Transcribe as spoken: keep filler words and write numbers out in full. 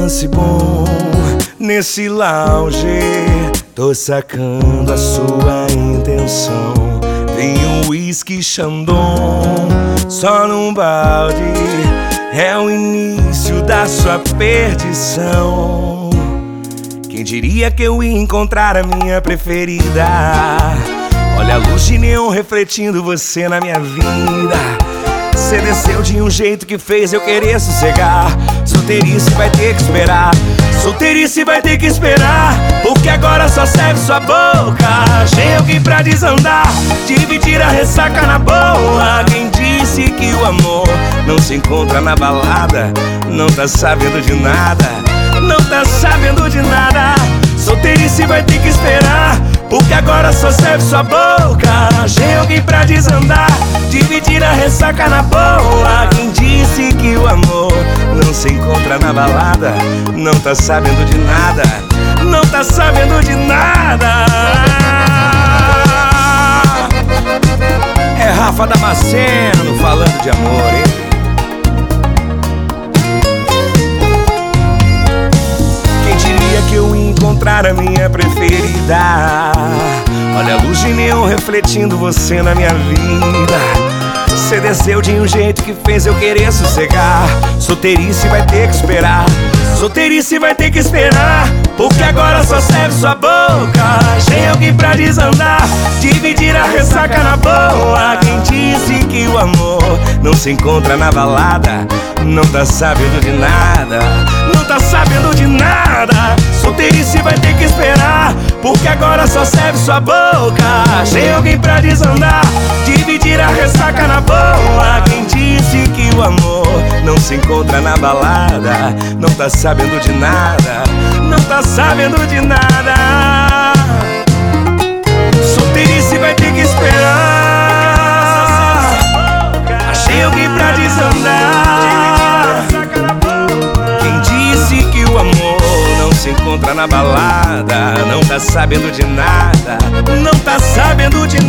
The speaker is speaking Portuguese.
lance bom nesse lounge, tô sacando a sua intenção. Tem um whisky Chandon só num balde, é o início da sua perdição. Quem diria que eu ia encontrar a minha preferida? Olha a luz de neon refletindo você na minha vida. Você desceu de um jeito que fez eu querer sossegar. Solteirice vai ter que esperar, solteirice vai ter que esperar, porque agora só serve sua boca. Achei alguém pra desandar, dividir a ressaca na boa. Quem disse que o amor não se encontra na balada? Não tá sabendo de nada, não tá sabendo de nada. Solteirice vai ter que esperar, porque agora só serve sua boca. Achei alguém pra desandar, dividir a ressaca na boa. Quem disse que o amor não se encontra na balada? Não tá sabendo de nada, não tá sabendo de nada. É Rafa Damasceno falando de amor, hein? Que eu ia encontrar a minha preferida. Olha a luz de neon refletindo você na minha vida. Você desceu de um jeito que fez eu querer sossegar. Solteirice vai ter que esperar, solteirice vai ter que esperar, porque agora só serve sua boca. Achei alguém pra desandar, dividir a ressaca na boa. Quem disse que o amor não se encontra na balada? Não tá sabendo de nada, não tá sabendo de nada. Solteirice vai ter que esperar, porque agora só serve sua boca. Achei alguém pra desandar, dividir a ressaca na boa. Quem disse que o amor não se encontra na balada? Não tá sabendo de nada, não tá sabendo de nada. Solteirice vai ter que esperar, achei alguém pra desandar. Quem disse que o amor não se encontra na balada? Não tá sabendo de nada, não tá sabendo de nada.